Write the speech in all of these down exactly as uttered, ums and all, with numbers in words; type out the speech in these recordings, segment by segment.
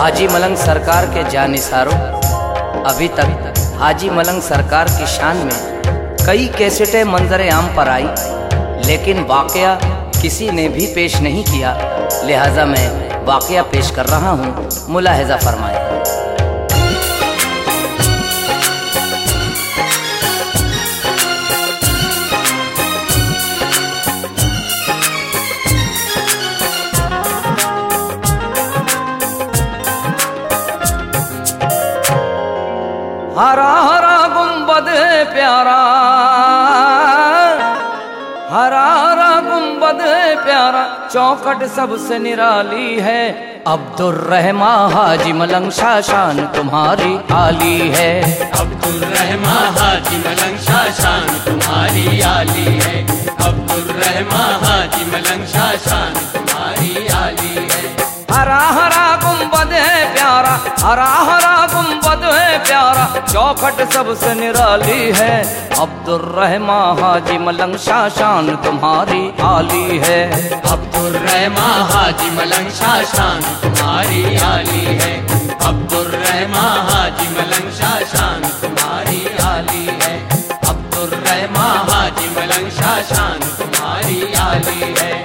हाजी मलंग सरकार के जानिसारों, अभी तक हाजी मलंग सरकार की शान में कई कैसेटें मंजर आम पर आई, लेकिन वाकया किसी ने भी पेश नहीं किया। लिहाजा मैं वाकया पेश कर रहा हूँ, मुलाहिजा फरमाएं। हरा हरा गुंबद प्यारा, हरा हरा गुंबद प्यारा, चौखट सबसे निराली है। अब्दुर्रहमा हाजी मलंग शाशान तुम्हारी आली है। अब्दुर्रहमा हाजी मलंग शाशान तुम्हारी आली है। अब्दुर्रहमा हाजी मलंग शाशान तुम्हारी आली है। हरा हरा गुंबद है प्यारा, हरा हरा गुंबद है प्यारा, चौखट सबसे निराली है। अब्दुर्रहमा हाजी मलंग शाशान तुम्हारी आली है। अब्दुर्रहमा हाजी मलंग शाशान तुम्हारी आली है। अब्दुर्रहमा हाजी मलंग शाशान तुम्हारी आली है। अब्दुर्रहमा हाजी मलंग शाशान तुम्हारी आली है।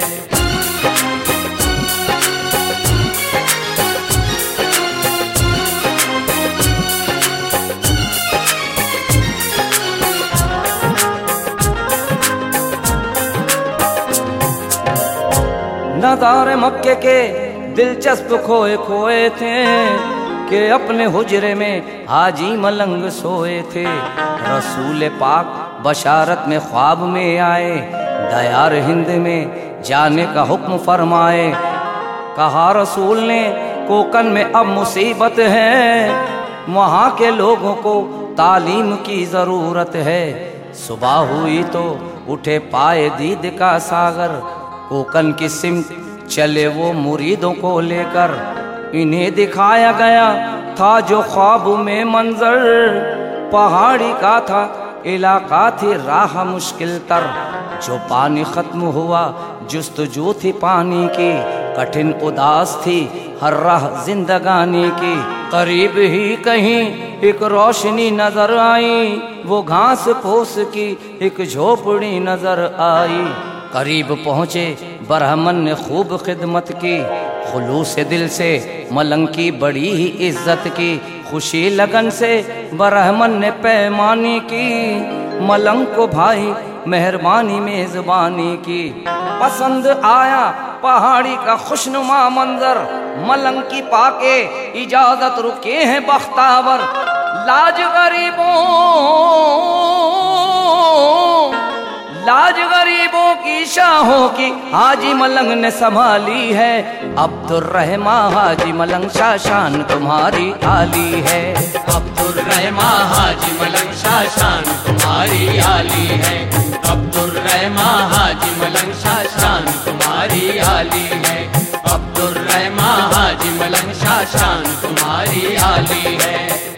नज़ारे मक्के के दिलचस्प खोए खोए थे कि अपने हुजरे में हाजी मलंग सोए थे। रसूल पाक बशारत में ख्वाब में आए, दयार हिंद में जाने का हुक्म फरमाए। कहा रसूल ने कोकन में अब मुसीबत है, वहाँ के लोगों को तालीम की ज़रूरत है। सुबह हुई तो उठे पाए दीद का सागर, कोकन की सिमत चले वो मुरीदों को लेकर। इन्हें दिखाया गया था जो ख्वाब में मंजर, पहाड़ी का था इलाका थी राह मुश्किल तर। जो पानी खत्म हुआ जुस्तजू थी पानी की, कठिन उदास थी हर राह जिंदगानी की। करीब ही कहीं एक रोशनी नजर आई, वो घास फूस की एक झोपड़ी नजर आई। करीब पहुँचे ब्राह्मण ने खूब खिदमत की, खुलूस दिल से मलंग की बड़ी ही इज्जत की। खुशी लगन से ब्राह्मण ने पैमानी की, मलंग को भाई मेहरबानी मेजबानी की। पसंद आया पहाड़ी का खुशनुमा मंजर, मलंग की पाके इजाजत रुके हैं बख्तावर। लाज गरीबों लाज गरीबों की शाहों की हाजी मलंग ने संभाली है। अब्दुर्रहमा हाजी मलंग शाशान तुम्हारी आली है। अब्दुर्रहमा हाजी मलंग शाशान तुम्हारी आली है। अब्दुर्रहमा हाजी मलंग शाशान तुम्हारी आली है। अब्दुर्रहमा हाजी मलंग शाशान तुम्हारी आली है।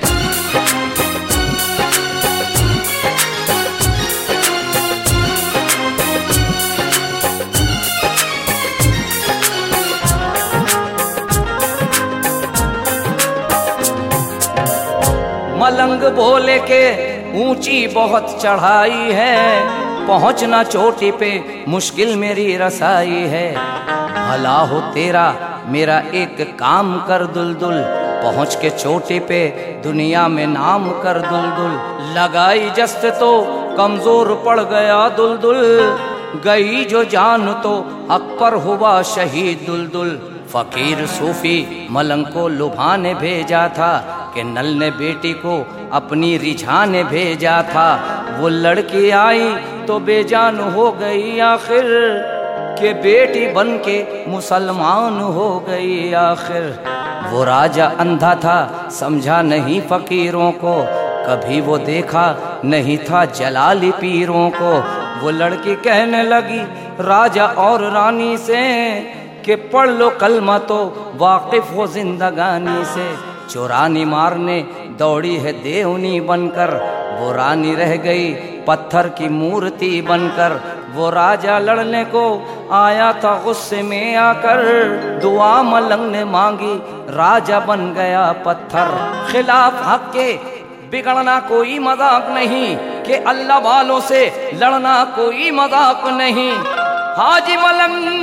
मलंग बोले के ऊंची बहुत चढ़ाई है, पहुंचना चोटी पे मुश्किल मेरी रसाई है। भला हो तेरा मेरा एक काम कर दुलदुल, पहुंच के चोटी पे दुनिया में नाम कर दुलदुल। लगाई जस्त तो कमजोर पड़ गया दुलदुल, गई जो जान तो हक पर हुआ शहीद दुलदुल। फकीर सूफी मलंग को लुभाने भेजा था, कि नल ने बेटी को अपनी रिझाने भेजा था। वो लड़की आई तो बेजान हो गई आखिर, कि बेटी बन के मुसलमान हो गई आखिर। वो राजा अंधा था समझा नहीं फकीरों को, कभी वो देखा नहीं था जलाली पीरों को। वो लड़की कहने लगी राजा और रानी से, कि पढ़ लो कलमा तो वाकिफ हो जिंदगानी से। जो रानी मारने दौड़ी है देवनी बनकर, वो रानी रह गई पत्थर की मूर्ति बनकर। वो राजा लड़ने को आया था गुस्से में आकर, दुआ मलंग ने मांगी राजा बन गया पत्थर। खिलाफ हक के बिगड़ना कोई मजाक नहीं, कि अल्लाह वालों से लड़ना कोई मजाक नहीं। हाजी मलंग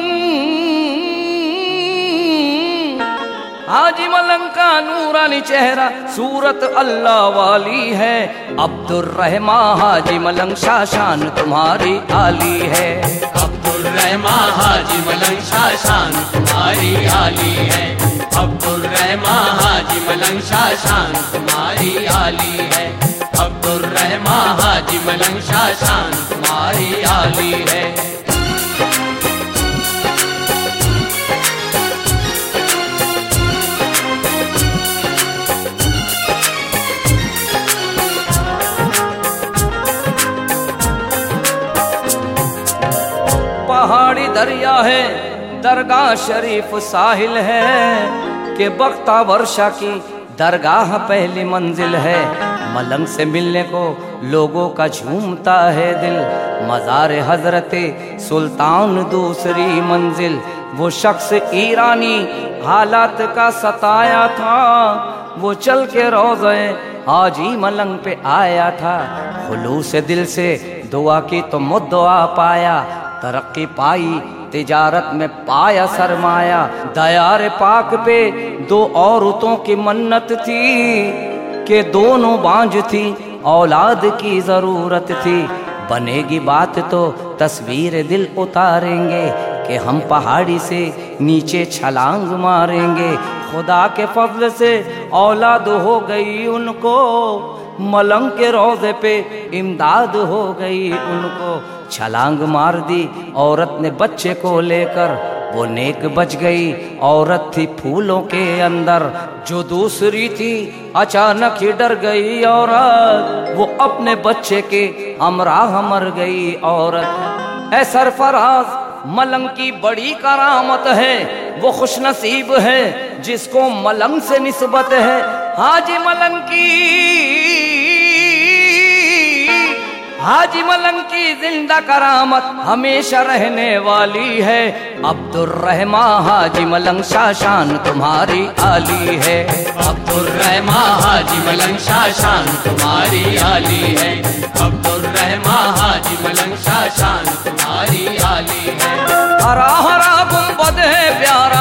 हाजी मलंग का नूरानी चेहरा सूरत अल्लाह वाली है। अब्दुर्रहमा हाजी मलंग शाशान तुम्हारी आली है। अब्दुर्रहमा हाजी मलंग शाशान तुम्हारी आली है। अब्दुर्रहमा हाजी मलंग शाशान तुम्हारी आली है। अब्दुर्रहमा हाजी मलंग शाशान तुम्हारी आली है। पहाड़ी दरिया है, दरगाह शरीफ साहिल है, कि बख्ता वर्षा की दरगाह पहली मंजिल है। मलंग से मिलने को लोगों का झूमता है दिल, मज़ार हजरते सुल्तान दूसरी मंजिल। वो शख्स ईरानी हालात का सताया था, वो चल के रोज़े हाजी मलंग पे आया था। खुलूस दिल से दुआ की तो मुद्दुआ पाया, तरक्की पाई तिजारत में पाया सरमाया। दयार पाक पे दो औरतों की मन्नत थी, कि दोनों बांझ थी औलाद की जरूरत थी। बनेगी बात तो तस्वीर दिल उतारेंगे, कि हम पहाड़ी से नीचे छलांग मारेंगे। खुदा के फजल से औलाद हो गई उनको, मलंग के रोज़े पे इमदाद हो गई उनको। छलांग मार दी औरत ने बच्चे को लेकर, वो नेक बच गई औरत थी फूलों के अंदर। जो दूसरी थी अचानक ही डर गई औरत, वो अपने बच्चे के हमराह मर गई औरत। ऐ सरफराज मलंग की बड़ी करामत है, वो खुश नसीब है जिसको मलंग से निस्बत है। हाजी मलंग की हाजी मलंग की जिंदा करामत हमेशा रहने वाली है। अब्दुर्रहमा हाजी मलंग शाशान तुम्हारी आली है। अब्दुर्रहमा हाजी मलंग शाशान तुम्हारी आली है। अब्दुर्रहमा हाजी मलंग शाशान तुम्हारी आली है। हरा हरा गुंबद है प्यारा,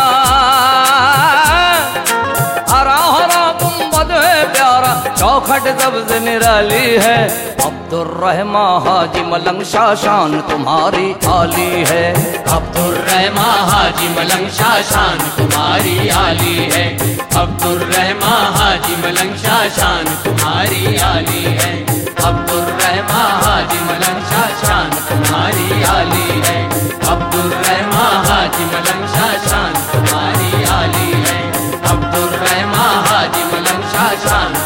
हरा हरा गुंबद है प्यारा, चौखट सब्ज निराली है। अब्दुर्रहमा हाजी मलंग शाशान तुम्हारी आली है। अब्दुर्रहमा हाजी मलंग शाशान तुम्हारी आली है। अब्दुर्रहमा हाजी मलंग शाशान तुम्हारी आली है। अब्दुर्रहमा हाजी मलंग शाशान तुम्हारी आली है। अब्दुर्रहमा हाजी मलंग शाशान तुम्हारी आली है। अब्दुर्रहमा हाजी मलंग शाशान